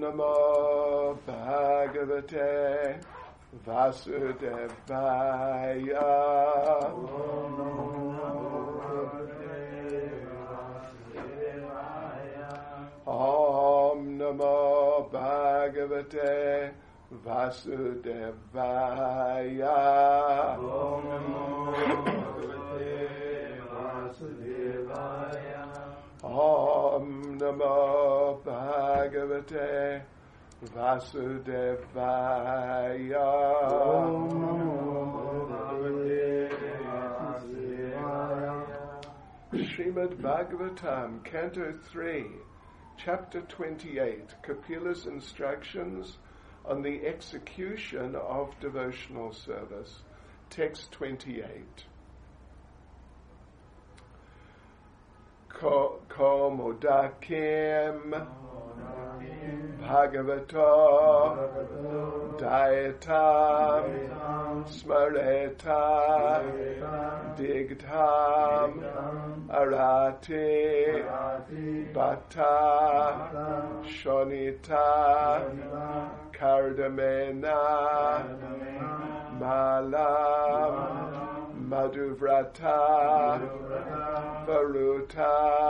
Namo Bhagavate Vasudevaya. Om Namo Bhagavate Vasudevaya. Om Namo Bhagavate Vasudevaya. Om Namo Bhagavate Vasudevaya. Om Namo Bhagavate Vasudevaya. Srimad Bhagavatam, Canto 3, Chapter 28, Kapila's instructions on the execution of devotional service. Text 28. Komodakim Bhagavato Dayatam Smareta Digdham Arati Bhatta Shonita Kardamena Malam Madhuvrata Varuta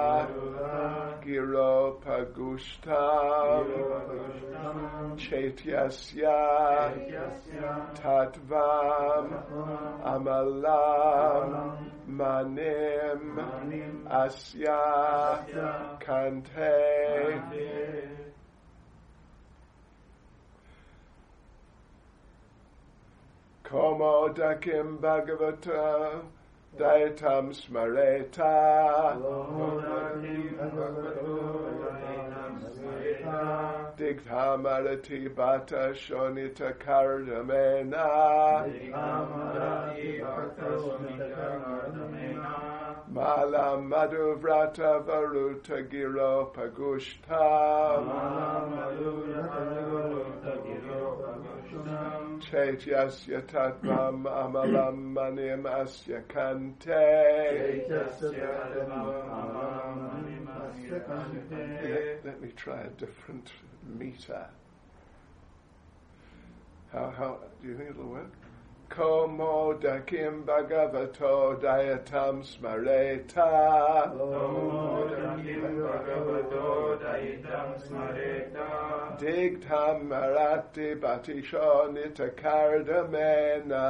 Giropagushtam Chaityasya Tattvam Amalam Manim Asya Kante. Komodakim Bhagavata Dayatam Smareta Digdhamarati Bhatta Shonita Kardamena Malam Madhuvrata Varuta Giro Pagushta Chaityasya Tattvam Amalam Manim Asya Kante. Let me try a different meter. How do you think it'll work? Komodakim Bhagavato Dayatam Smareta Digdham Marati Bhatishonita Kardamena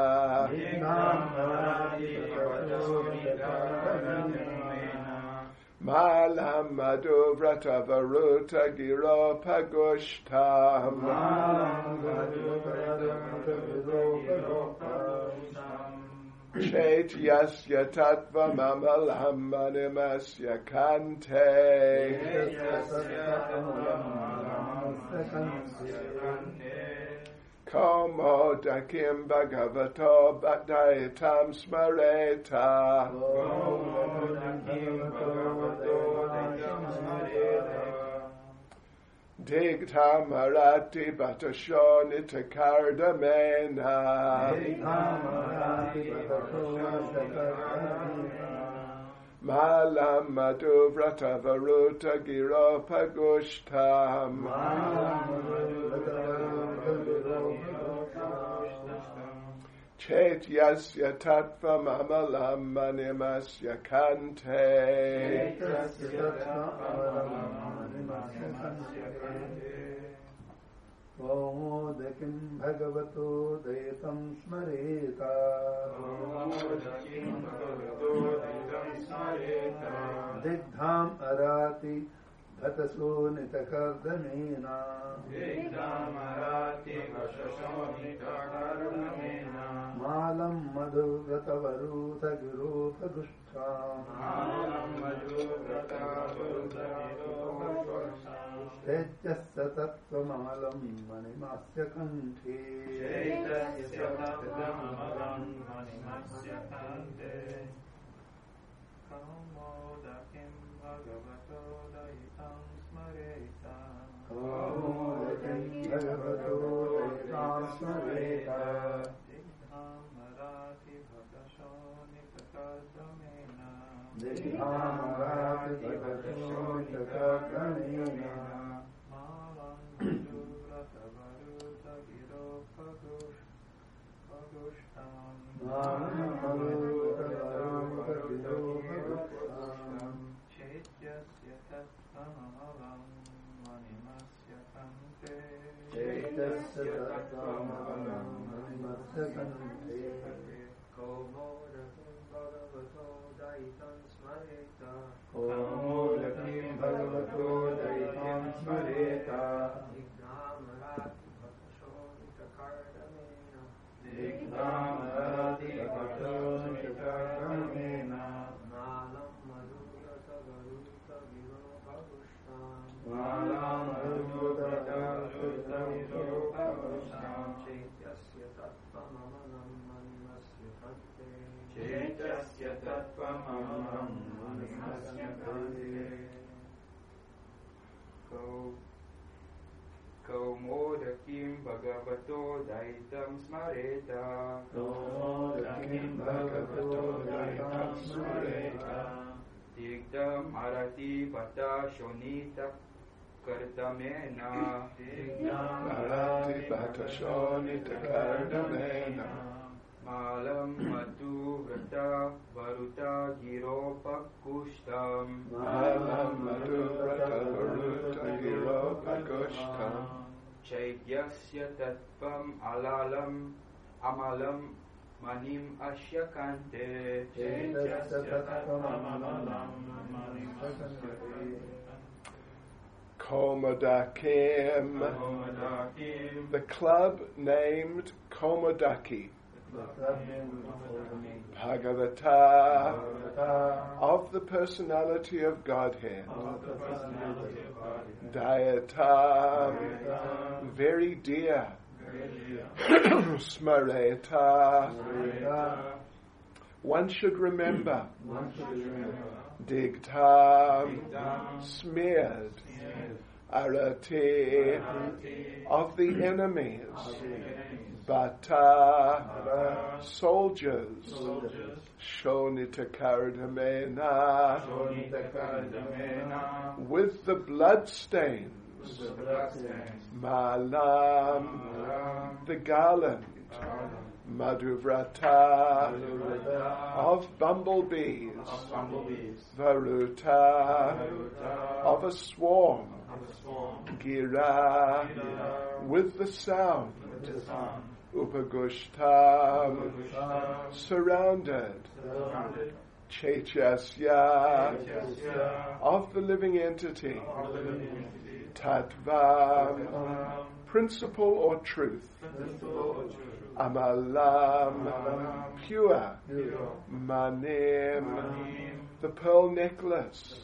Malam Madhuvrata Varuta Giro Pagushtam Chaityasya Tattvam Amalam Manimasya Kante. Komodakim Bhagavato Dayatam Smareta Digdham Arati Bhatashonita Kardamena Malam Madhuvrata Varuta Giro Pagushtam Chaityasya Tattvam Amalam Manimasya Kante. Komodakim Bhagavato Dayatam Smareta Digdham Arati Bhatasonita Kardamena Malam Madhuvrata Varuta Guru Pagushtam Chaityasya Tattvam Amalam Manimasya Kante. Komodakim Bhagavato Dayatam Smareta Digdham Arati Bhatashonita Kardamena Malam चैत्यस्य तत्त्वममलं मन्मस्य कन्ते कौमोदकीं भगवतो दयितं स्मरेत कौमोदकीं भगवतो दयितं स्मरेत दिग्धामरातिभटोनितकर्मेण नालं मधुरतगरुतविरोपगुष्टां चैत्यस्य तत्त्वममलं मन्मस्य कन्ते चैत्यस्य तत्त्वममलं मन्मस्य कन्ते कौमोदकीं भगवतो दयितं स्मरेत कौमोदकीं भगवतो दयितं स्मरेत दिग्धम् अरति बत शोणितकर्दमेन मालं मधुव्रत वरुत गिरोपकुष्ठम् चैत्यस्य तत्त्वम् अमलं मणिम् अस्य कान्ते चैत्यस्य तत्त्वममलं मन्मस्य कन्ते Komodakim, the club named Komodaki, Bhagavata, of the personality of Godhead, Dayata, very dear, Smareta, one should remember, Digdha, smeared, Arati, of the enemies, Bata, soldiers, Shonitakardamena, with the bloodstains, Malam, the garland, Madhuvrata, of bumblebees, Varuta, of a swarm, Gira, with the sound, Upagushta, surrounded, Chaityasya, of the living entity, Tattva, principle or truth, Amalam, pure, Manim, the pearl necklace,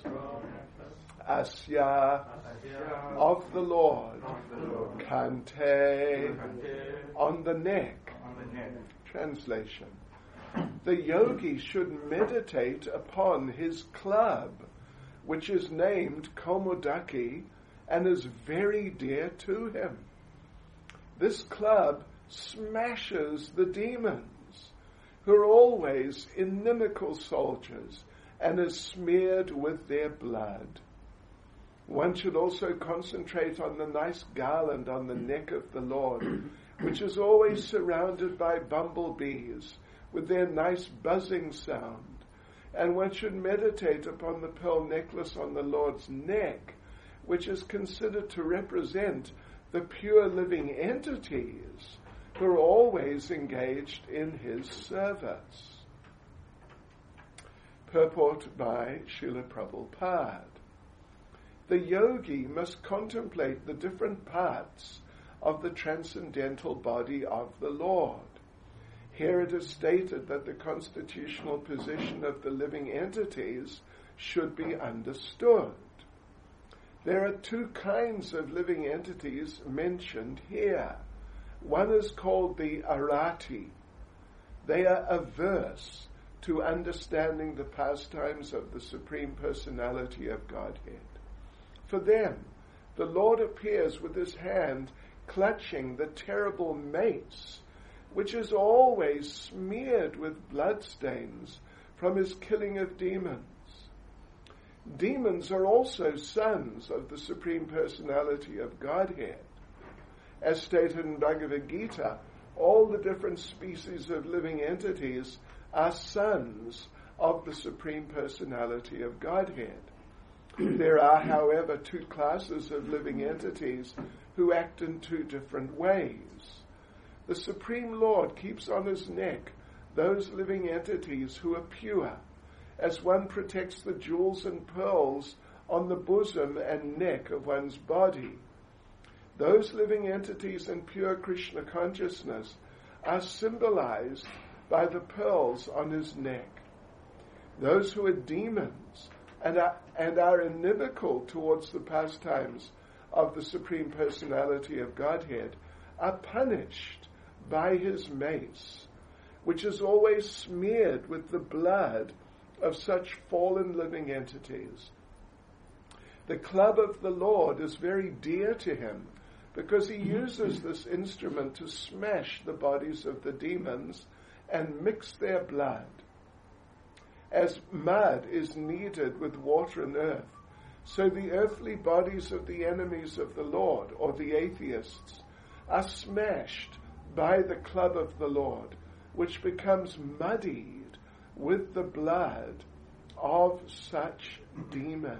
Asya, of the Lord, Kante, on the neck. Translation. The yogi should meditate upon his club, which is named Komodaki and is very dear to him. This club smashes the demons, who are always inimical soldiers, and is smeared with their blood. One should also concentrate on the nice garland on the neck of the Lord, which is always surrounded by bumblebees with their nice buzzing sound. And one should meditate upon the pearl necklace on the Lord's neck, which is considered to represent the pure living entities who are always engaged in his service. Purport by Srila Prabhupada. The yogi must contemplate the different parts of the transcendental body of the Lord. Here it is stated that the constitutional position of the living entities should be understood. There are two kinds of living entities mentioned here. One is called the Arati. They are averse to understanding the pastimes of the Supreme Personality of Godhead. For them, the Lord appears with his hand clutching the terrible mace, which is always smeared with bloodstains from his killing of demons. Demons are also sons of the Supreme Personality of Godhead. As stated in Bhagavad Gita, all the different species of living entities are sons of the Supreme Personality of Godhead. There are, however, two classes of living entities who act in two different ways. The Supreme Lord keeps on his neck those living entities who are pure, as one protects the jewels and pearls on the bosom and neck of one's body. Those living entities in pure Krishna consciousness are symbolized by the pearls on his neck. Those who are demons and are inimical towards the pastimes of the Supreme Personality of Godhead are punished by his mace, which is always smeared with the blood of such fallen living entities. The club of the Lord is very dear to him because he uses this instrument to smash the bodies of the demons and mix their blood. As mud is kneaded with water and earth, so the earthly bodies of the enemies of the Lord, or the atheists, are smashed by the club of the Lord, which becomes muddied with the blood of such demons.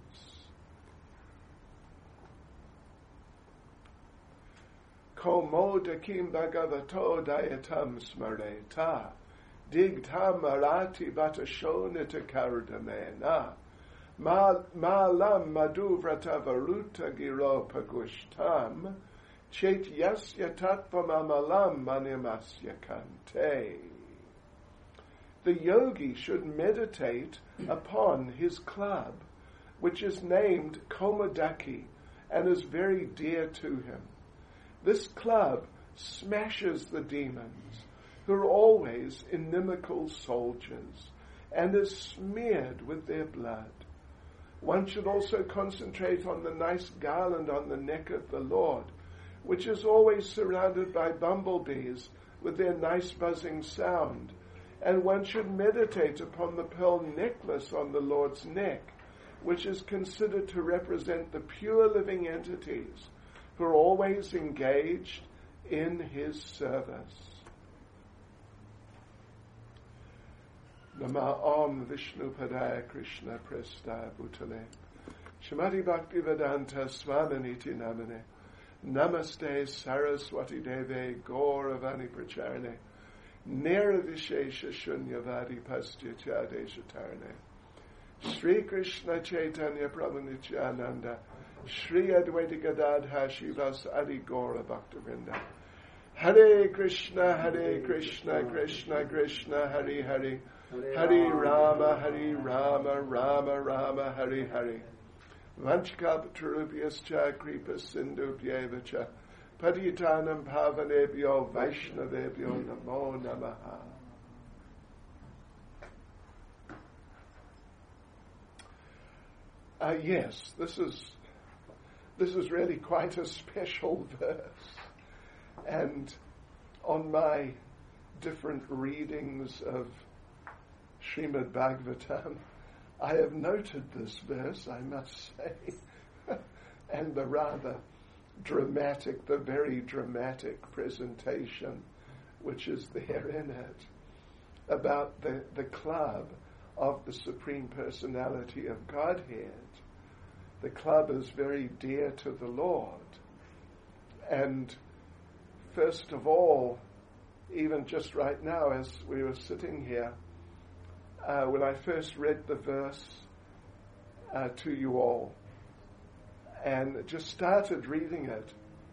Komodakim bhagavato dayatam smareta digtam marati batashonita kardamena malam madhuvrata varuta giro pagushtam chet yasya tattvam amalam manimasya kante. The yogi should meditate upon his club, which is named Komodaki and is very dear to him. This club smashes the demons, who are always inimical soldiers, and is smeared with their blood. One should also concentrate on the nice garland on the neck of the Lord, which is always surrounded by bumblebees with their nice buzzing sound. And one should meditate upon the pearl necklace on the Lord's neck, which is considered to represent the pure living entities who are always engaged in his service. Nama Om Vishnu Padaya Krishna Prestaya Bhutale Srimati Bhaktivedanta Swaminiti Namane Namaste Saraswati Deve Gauravani Pracharane Nirvishesha Shunyavadi Pastyatya Deshatarane Sri Krishna Chaitanya Prabhu Nityananda Sri Advaita Gadadha Shivas Adi Gaura Bhaktivinoda Hare Krishna Krishna Krishna Hare Hare Hare Rama Rama Rama Hare Hare Vanchkaptarubhyascha Kripa Sindhubhyevacha Patitanam Pavanebhyo Vaishnavebhyo Namo Namaha. Yes, this is really quite a special verse. And on my different readings of Srimad Bhagavatam, I have noted this verse, I must say, and the very dramatic presentation which is there in it about the club of the Supreme Personality of Godhead. The club is very dear to the Lord. And first of all, even just right now as we were sitting here, when I first read the verse to you all and just started reading it,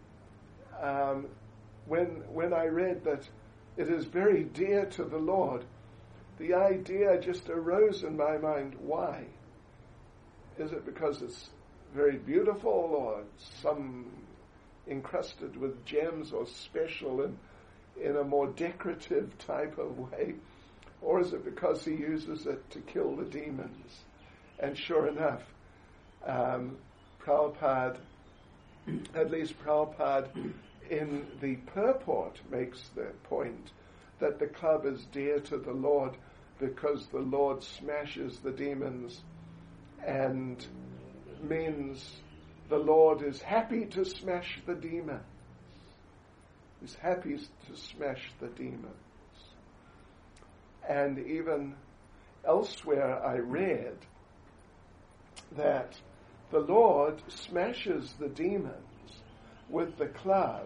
when I read that it is very dear to the Lord, the idea just arose in my mind, why? Is it because it's very beautiful or some encrusted with gems or special in a more decorative type of way? Or is it because he uses it to kill the demons? And sure enough, Prabhupada, at least Prabhupada in the purport makes the point that the club is dear to the Lord because the Lord smashes the demons and means the Lord is happy to smash the demons. He's happy to smash the demons. And even elsewhere I read that the Lord smashes the demons with the club,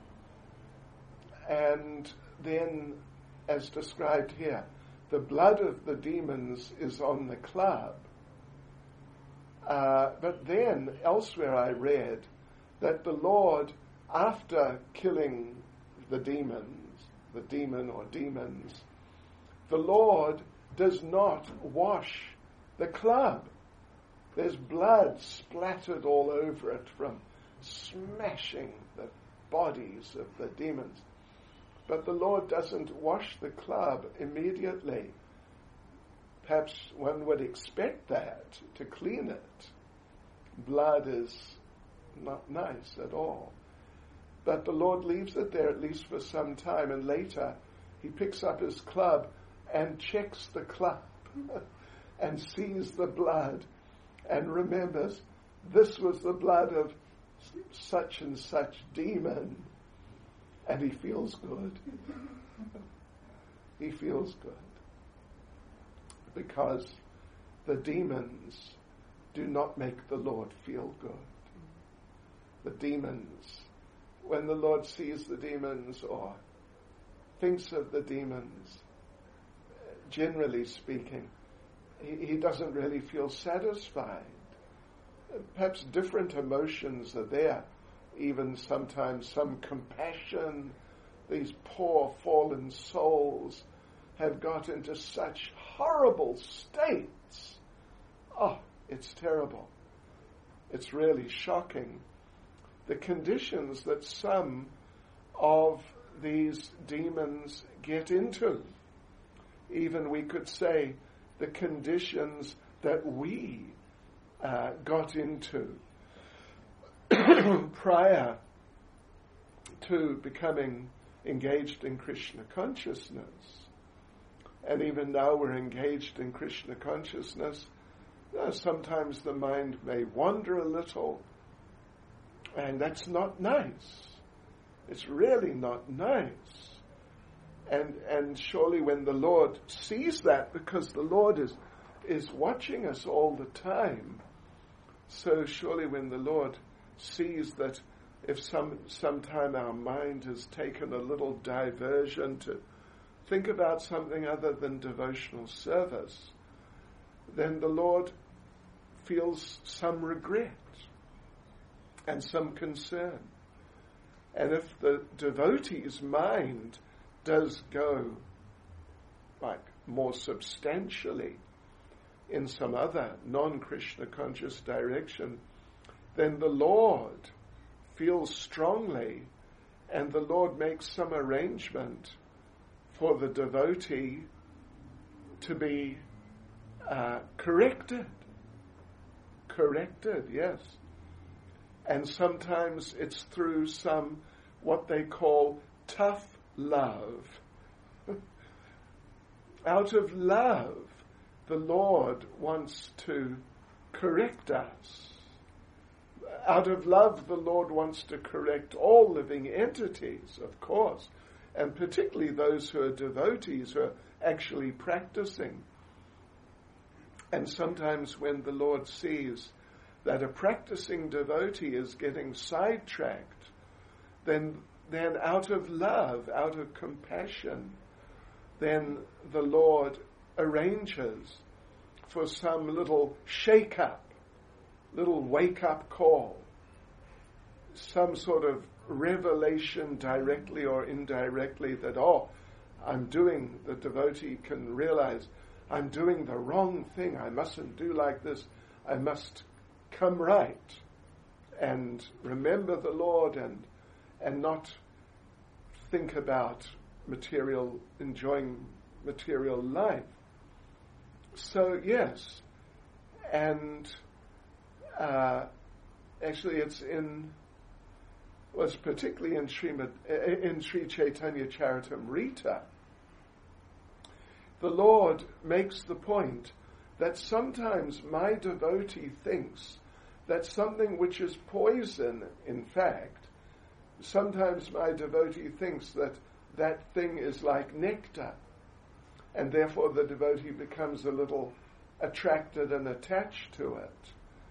and then, as described here, the blood of the demons is on the club. But then, elsewhere I read that the Lord, after killing the demon or demons, the Lord does not wash the club. There's blood splattered all over it from smashing the bodies of the demons. But the Lord doesn't wash the club immediately. Perhaps one would expect that, to clean it. Blood is not nice at all. But the Lord leaves it there at least for some time, and later he picks up his club and checks the club and sees the blood and remembers, this was the blood of such and such demon. And he feels good. He feels good. Because the demons do not make the Lord feel good. The demons, when the Lord sees the demons or thinks of the demons, generally speaking, he doesn't really feel satisfied. Perhaps different emotions are there. Even sometimes some compassion. These poor fallen souls have got into such horrible states. Oh, it's terrible. It's really shocking. The conditions that some of these demons get into. Even we could say the conditions that we got into prior to becoming engaged in Krishna consciousness. And even now we're engaged in Krishna consciousness, sometimes the mind may wander a little, and that's not nice. It's really not nice. And surely when the Lord sees that, because the Lord is watching us all the time, so surely when the Lord sees that if sometime our mind has taken a little diversion to think about something other than devotional service, then the Lord feels some regret and some concern. And if the devotee's mind does go like more substantially in some other non-Krishna conscious direction, then the Lord feels strongly, and the Lord makes some arrangement for the devotee to be corrected. Corrected, yes. And sometimes it's through some, what they call tough love. Out of love, the Lord wants to correct us. Out of love, the Lord wants to correct all living entities, of course, and particularly those who are devotees, who are actually practicing. And sometimes when the Lord sees that a practicing devotee is getting sidetracked, then out of love, out of compassion, then the Lord arranges for some little shake-up, little wake-up call, some sort of revelation directly or indirectly that, the devotee can realize, I'm doing the wrong thing, I mustn't do like this, I must come right and remember the Lord and not think about enjoying material life. So yes, and actually it's particularly in Sri Chaitanya Charitamrita, the Lord makes the point that sometimes my devotee thinks that something which is poison, in fact, sometimes my devotee thinks that thing is like nectar, and therefore the devotee becomes a little attracted and attached to it.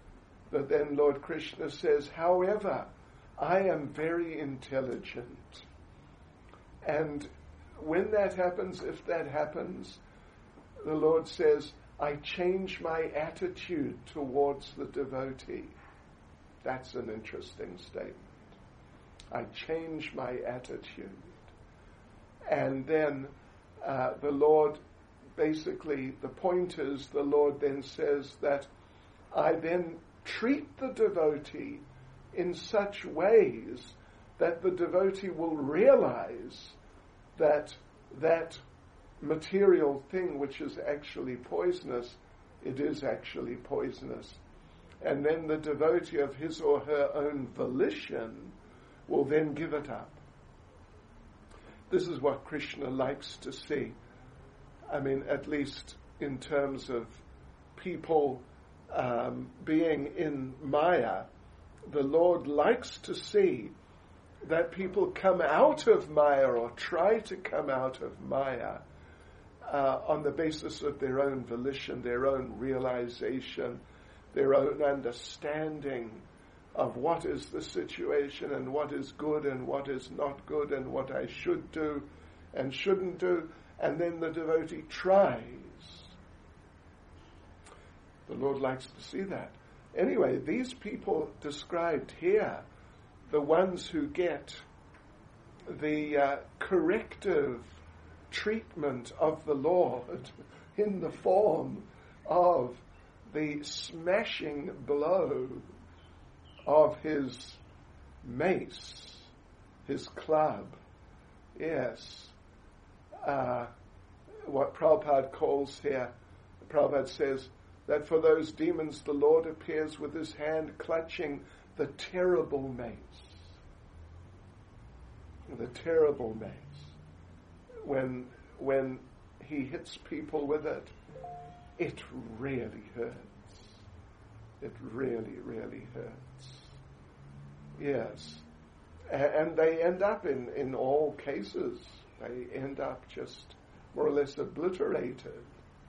But then Lord Krishna says, however, I am very intelligent. And when that happens, if that happens, the Lord says, I change my attitude towards the devotee. That's an interesting statement. I change my attitude. And then the Lord, basically, the point is, the Lord then says that I then treat the devotee in such ways that the devotee will realize that that material thing which is actually poisonous, it is actually poisonous. And then the devotee of his or her own volition will then give it up. This is what Krishna likes to see. I mean, at least in terms of people being in Maya, the Lord likes to see that people come out of Maya or try to come out of Maya on the basis of their own volition, their own realization, their own understanding of what is the situation and what is good and what is not good and what I should do and shouldn't do, and then the devotee tries. The Lord likes to see that. Anyway, these people described here, the ones who get the corrective treatment of the Lord in the form of the smashing blow of his mace, his club. Yes. What Prabhupada calls here, Prabhupada says that for those demons the Lord appears with his hand clutching the terrible mace. The terrible mace. When he hits people with it, it really hurts. It really, really hurts. Yes. And they end up in all cases, they end up just more or less obliterated.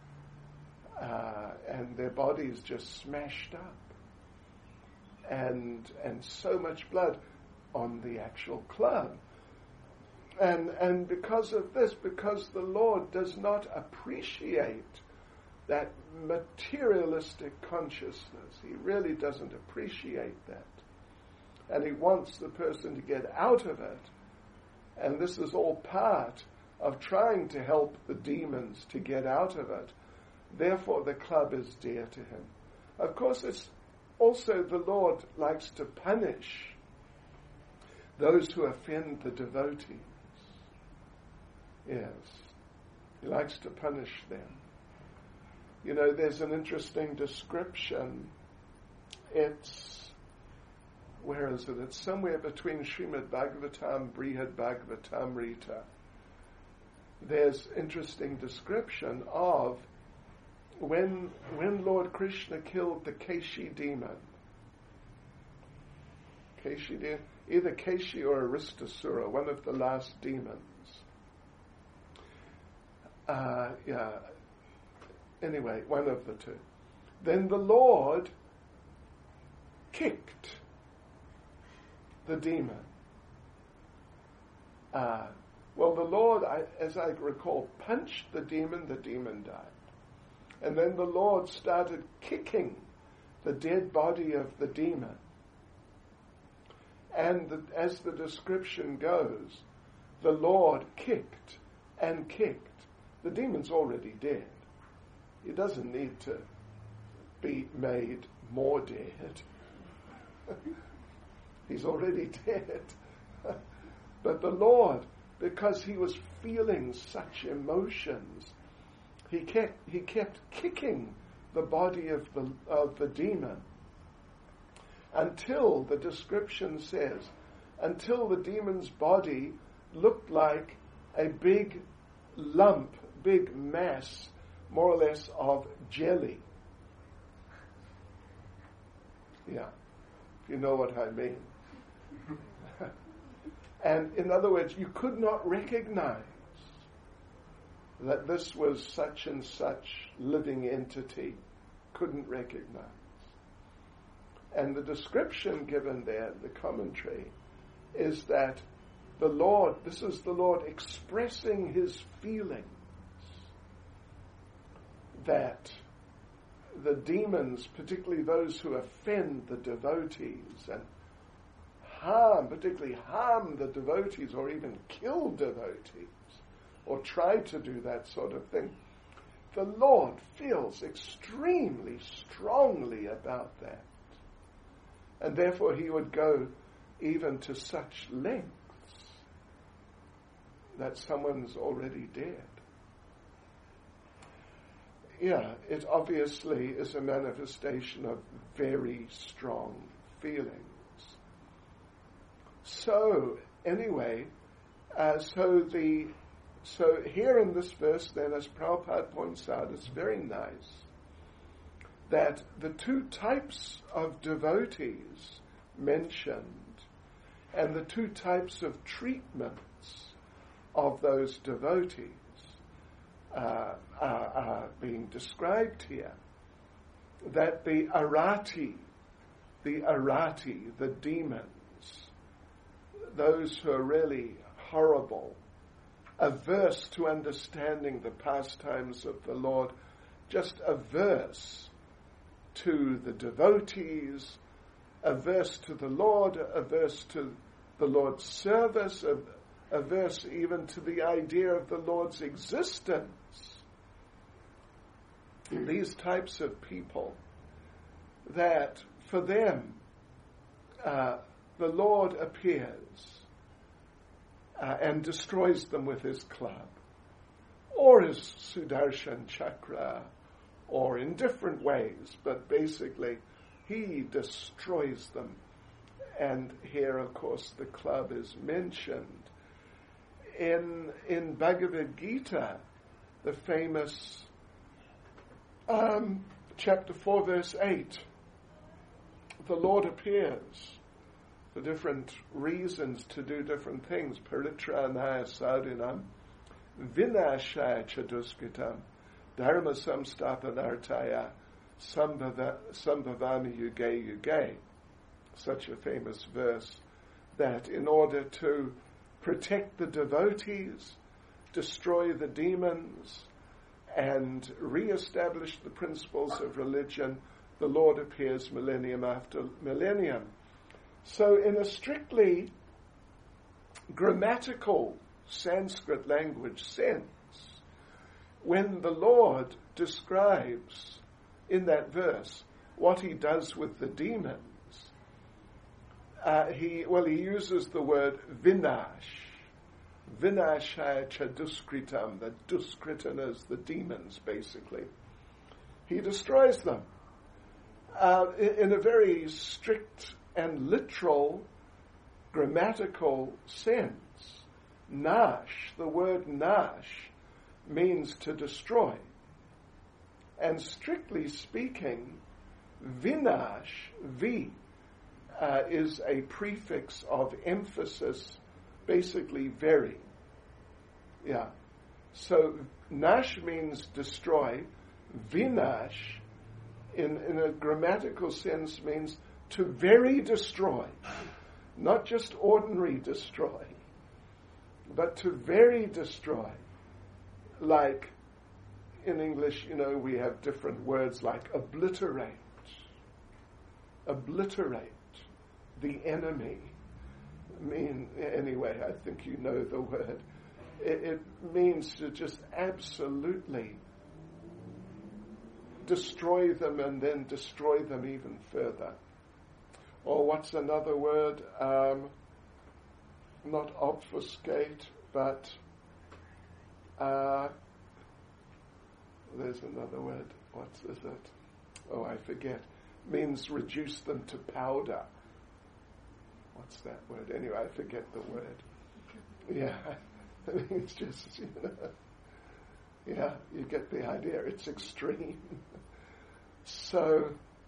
And their bodies just smashed up. And so much blood on the actual club. And because of this, because the Lord does not appreciate that materialistic consciousness, he really doesn't appreciate that. And he wants the person to get out of it. And this is all part of trying to help the demons to get out of it. Therefore, the club is dear to him. Of course, it's also the Lord likes to punish those who offend the devotees. Yes. He likes to punish them. You know, there's an interesting description. Where is it? It's somewhere between Srimad Bhagavatam, Brihad Bhagavatamrita. There's interesting description of when Lord Krishna killed the Keshi demon. Either Keshi or Aristasura, one of the last demons. Anyway, one of the two. Then the Lord kicked the demon. Well, the Lord, as I recall, punched the demon died. And then the Lord started kicking the dead body of the demon. And as the description goes, the Lord kicked and kicked. The demon's already dead. He doesn't need to be made more dead. He's already dead. But the Lord, because he was feeling such emotions, he kept kicking the body of the demon until, the description says, until the demon's body looked like a big lump, big mass, more or less, of jelly. Yeah, if you know what I mean. And in other words, you could not recognize that this was such and such living entity. Couldn't recognize. And the description given there, the commentary, is that this is the Lord expressing his feelings that the demons, particularly those who offend the devotees and particularly harm the devotees or even kill devotees or try to do that sort of thing, the Lord feels extremely strongly about that. And therefore he would go even to such lengths that someone's already dead. Yeah, it obviously is a manifestation of very strong feelings. So, anyway, so here in this verse then, as Prabhupada points out, it's very nice that the two types of devotees mentioned and the two types of treatments of those devotees are being described here. That the arati, the demons, those who are really horrible, averse to understanding the pastimes of the Lord, just averse to the devotees, averse to the Lord, averse to the Lord's service, averse even to the idea of the Lord's existence. These types of people, that for them the Lord appears and destroys them with his club, or his Sudarshan Chakra, or in different ways, but basically he destroys them. And here, of course, the club is mentioned. In Bhagavad Gita, the famous chapter 4, verse 8, the Lord appears for different reasons to do different things. Paritranaya sadhinam, vinashaya chaduskritam, dharma samstapanartaya, sambhavami yuge yuge. Such a famous verse, that in order to protect the devotees, destroy the demons, and re-establish the principles of religion, the Lord appears millennium after millennium. So in a strictly grammatical Sanskrit language sense, when the Lord describes in that verse what he does with the demons, he uses the word vinash. Vinashaya chaduskritam, the duskritanas, the demons, basically. He destroys them in a very strict and literal grammatical sense. Nash, the word nash, means to destroy. And strictly speaking, vinash, is a prefix of emphasis, basically very. Yeah. So nash means destroy. Vinash, in a grammatical sense, means to very destroy. Not just ordinary destroy, but to very destroy. Like in English, we have different words like obliterate. Obliterate the enemy. Anyway, I think you know the word. It means to just absolutely destroy them and then destroy them even further. Or what's another word? Not obfuscate, but there's another word. What is it? Oh, I forget. Means reduce them to powder. What's that word? Anyway, I forget the word. Yeah, I think it's just, yeah, you get the idea. It's extreme. So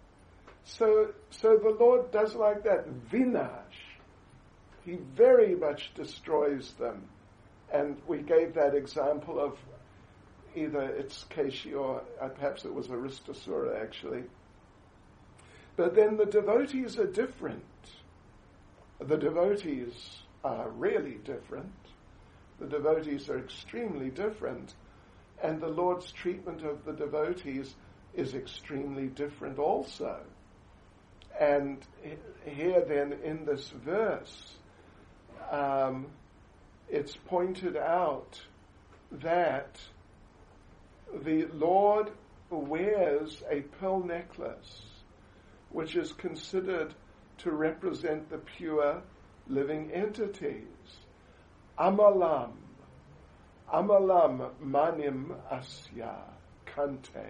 the Lord does like that. Vinash. He very much destroys them. And we gave that example of either it's Keshi or perhaps it was Aristasura actually, But then the devotees are different. The devotees are really different. The devotees are extremely different. And the Lord's treatment of the devotees is extremely different also. And here then in this verse, it's pointed out that the Lord wears a pearl necklace, which is considered to represent the pure living entities. Amalam manim asya kante.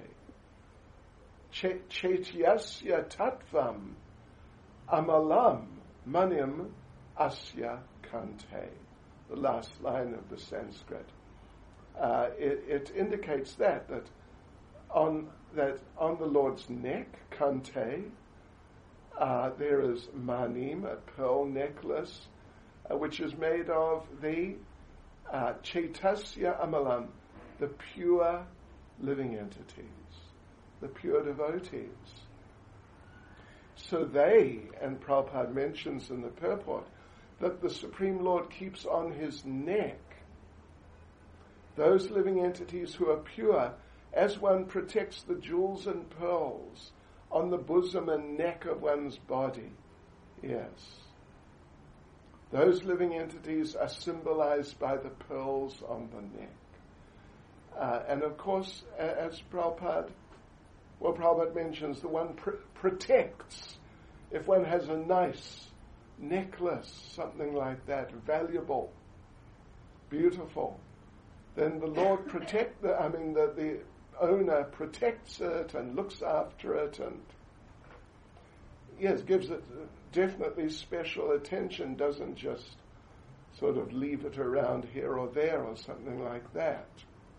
Chetyasya tattvam amalam manim asya kante. The last line of the Sanskrit. It indicates that on the Lord's neck, kante, there is manim, a pearl necklace, which is made of the Chaitasya Amalam, the pure living entities, the pure devotees. So they, and Prabhupada mentions in the purport, that the Supreme Lord keeps on his neck those living entities who are pure, as one protects the jewels and pearls on the bosom and neck of one's body. Yes. Those living entities are symbolized by the pearls on the neck. And of course, as Prabhupada mentions, the one protects. If one has a nice necklace, something like that, valuable, beautiful, then the Lord the owner protects it and looks after it and, yes, gives it definitely special attention, doesn't just sort of leave it around here or there or something like that.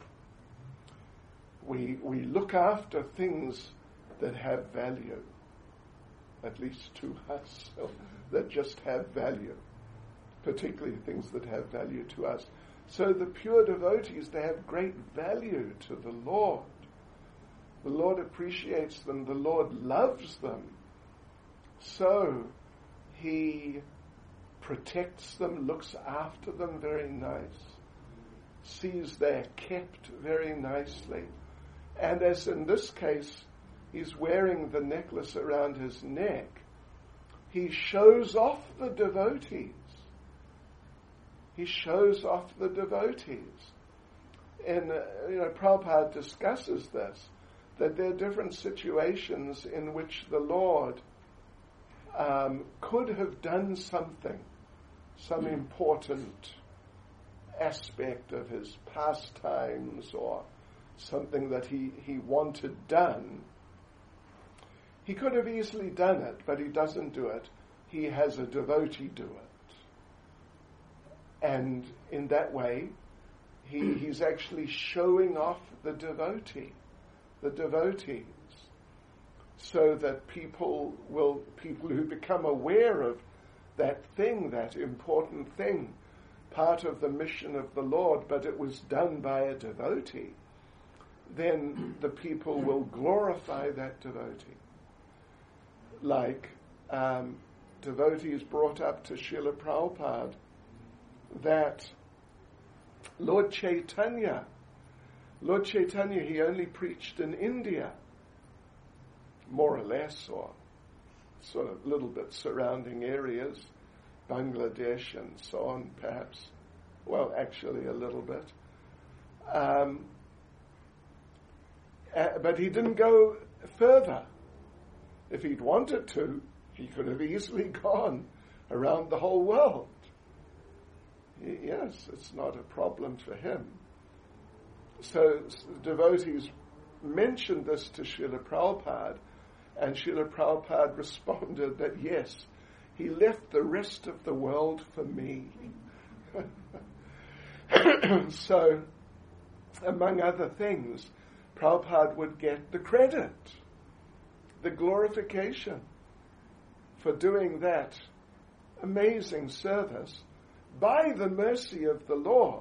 We look after things that have value, at least to us, that just have value, particularly things that have value to us. So the pure devotees, they have great value to the Lord. The Lord appreciates them. The Lord loves them. So he protects them, looks after them very nice, sees they're kept very nicely. And as in this case, he's wearing the necklace around his neck, he shows off the devotees. He shows off the devotees. And, Prabhupada discusses this, that there are different situations in which the Lord could have done something, some important aspect of his pastimes or something that he wanted done. He could have easily done it, but he doesn't do it. He has a devotee do it. And in that way, he's actually showing off the devotees, so that people who become aware of that thing, that important thing, part of the mission of the Lord, but it was done by a devotee, then the people will glorify that devotee. Like devotees brought up to Srila Prabhupada that Lord Chaitanya, he only preached in India, more or less, or sort of a little bit surrounding areas, Bangladesh and so on, perhaps. Well, actually a little bit. But he didn't go further. If he'd wanted to, he could have easily gone around the whole world. Yes, it's not a problem for him. So devotees mentioned this to Srila Prabhupada, and Srila Prabhupada responded that yes, he left the rest of the world for me. So, among other things, Prabhupada would get the credit, the glorification for doing that amazing service by the mercy of the Lord,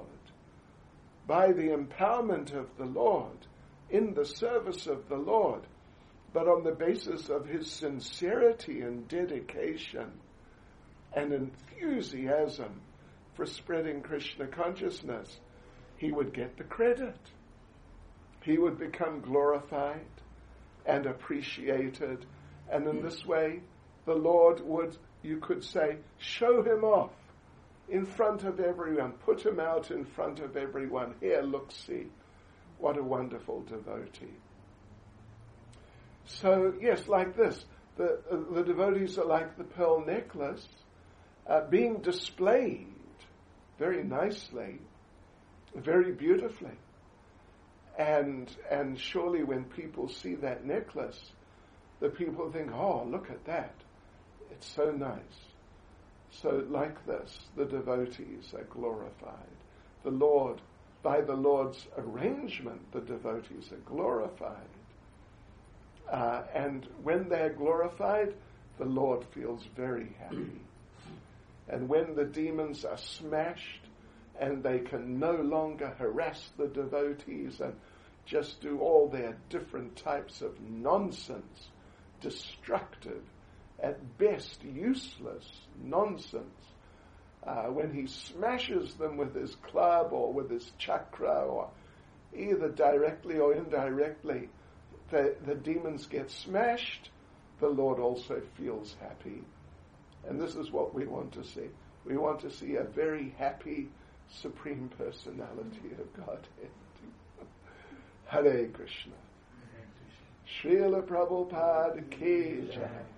by the empowerment of the Lord, in the service of the Lord. but on the basis of his sincerity and dedication and enthusiasm for spreading Krishna consciousness, he would get the credit. He would become glorified and appreciated, and in this way the Lord would, you could say, show him off in front of everyone, put him out in front of everyone. Here, look, see, what a wonderful devotee. So, yes, like this, the devotees are like the pearl necklace, being displayed very nicely, very beautifully. And surely when people see that necklace, the people think, oh, look at that. It's so nice. So like this, the devotees are glorified. The Lord, by the Lord's arrangement, the devotees are glorified. And when they're glorified, the Lord feels very happy. And when the demons are smashed and they can no longer harass the devotees and just do all their different types of nonsense, destructive, at best useless nonsense, when he smashes them with his club or with his chakra, or either directly or indirectly, the demons get smashed, the Lord also feels happy. And this is what we want to see. We want to see a very happy Supreme Personality of Godhead. Hare Krishna. Srila Prabhupada ki jai.